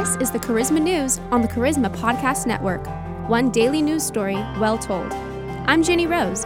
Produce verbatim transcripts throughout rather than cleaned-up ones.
This is the Charisma News on the Charisma Podcast Network. One daily news story well told. I'm Jenny Rose.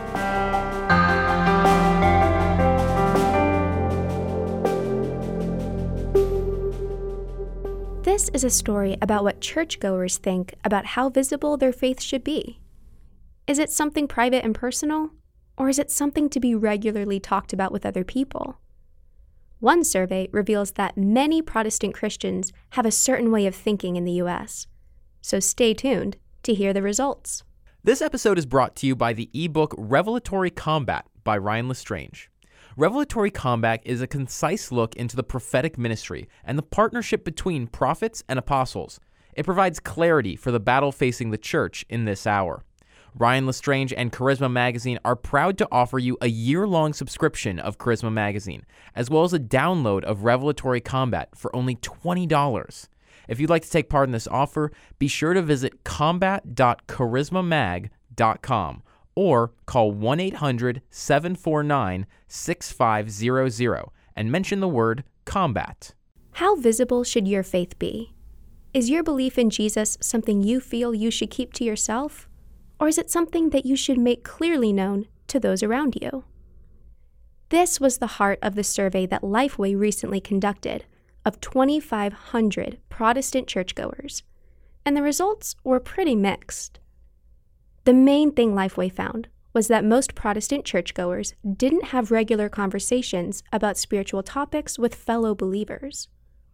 This is a story about what churchgoers think about how visible their faith should be. Is it something private and personal, or is it something to be regularly talked about with other people? One survey reveals that many Protestant Christians have a certain way of thinking in the U S. So stay tuned to hear the results. This episode is brought to you by the ebook Revelatory Combat by Ryan Lestrange. Revelatory Combat is a concise look into the prophetic ministry and the partnership between prophets and apostles. It provides clarity for the battle facing the church in this hour. Ryan Lestrange and Charisma Magazine are proud to offer you a year-long subscription of Charisma Magazine, as well as a download of Revelatory Combat for only twenty dollars. If you'd like to take part in this offer, be sure to visit combat dot charisma mag dot com or call one eight hundred seven four nine six five zero zero and mention the word combat. How visible should your faith be? Is your belief in Jesus something you feel you should keep to yourself? Or is it something that you should make clearly known to those around you? This was the heart of the survey that Lifeway recently conducted of twenty-five hundred Protestant churchgoers, and the results were pretty mixed. The main thing Lifeway found was that most Protestant churchgoers didn't have regular conversations about spiritual topics with fellow believers.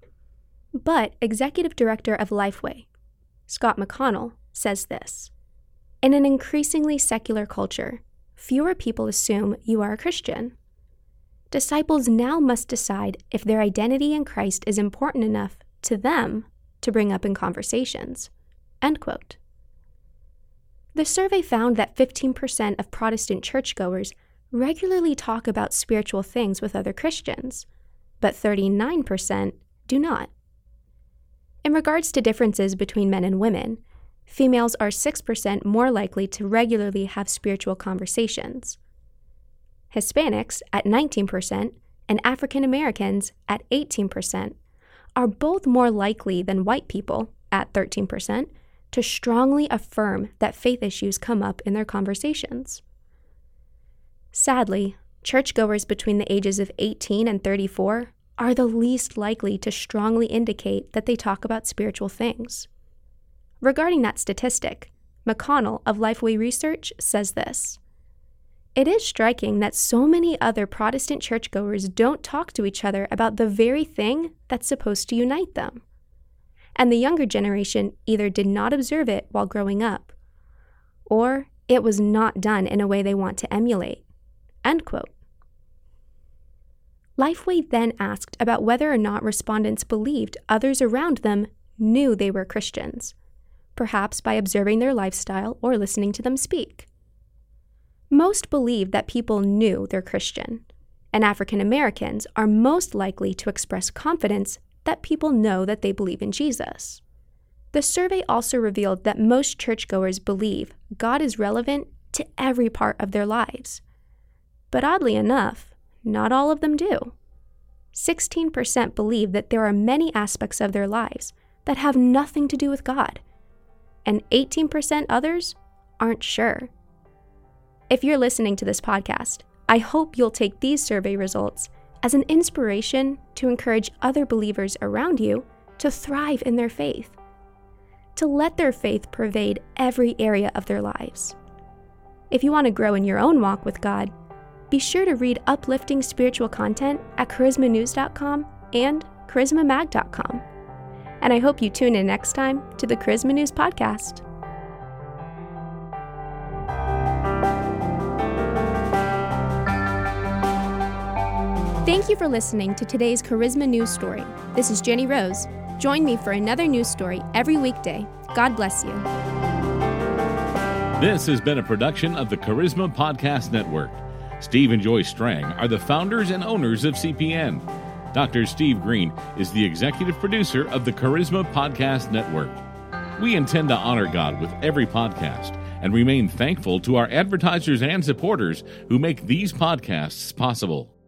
But Executive Director of Lifeway, Scott McConnell, says this: in an increasingly secular culture, fewer people assume you are a Christian. Disciples now must decide if their identity in Christ is important enough to them to bring up in conversations. End quote. The survey found that fifteen percent of Protestant churchgoers regularly talk about spiritual things with other Christians, but thirty-nine percent do not. In regards to differences between men and women, females are six percent more likely to regularly have spiritual conversations. Hispanics, at nineteen percent, and African Americans, at eighteen percent, are both more likely than white people, at thirteen percent, to strongly affirm that faith issues come up in their conversations. Sadly, churchgoers between the ages of eighteen and thirty-four are the least likely to strongly indicate that they talk about spiritual things. Regarding that statistic, McConnell of Lifeway Research says this: it is striking that so many other Protestant churchgoers don't talk to each other about the very thing that's supposed to unite them. And the younger generation either did not observe it while growing up, or it was not done in a way they want to emulate. End quote. Lifeway then asked about whether or not respondents believed others around them knew they were Christians, perhaps by observing their lifestyle or listening to them speak. Most believe that people knew they're Christian, and African Americans are most likely to express confidence that people know that they believe in Jesus. The survey also revealed that most churchgoers believe God is relevant to every part of their lives. But oddly enough, not all of them do. sixteen percent believe that there are many aspects of their lives that have nothing to do with God, and eighteen percent others aren't sure. If you're listening to this podcast, I hope you'll take these survey results as an inspiration to encourage other believers around you to thrive in their faith, to let their faith pervade every area of their lives. If you want to grow in your own walk with God, be sure to read uplifting spiritual content at charisma news dot com and charisma mag dot com. And I hope you tune in next time to the Charisma News Podcast. Thank you for listening to today's Charisma News Story. This is Jenny Rose. Join me for another news story every weekday. God bless you. This has been a production of the Charisma Podcast Network. Steve and Joy Strang are the founders and owners of C P N. Doctor Steve Green is the executive producer of the Charisma Podcast Network. We intend to honor God with every podcast and remain thankful to our advertisers and supporters who make these podcasts possible.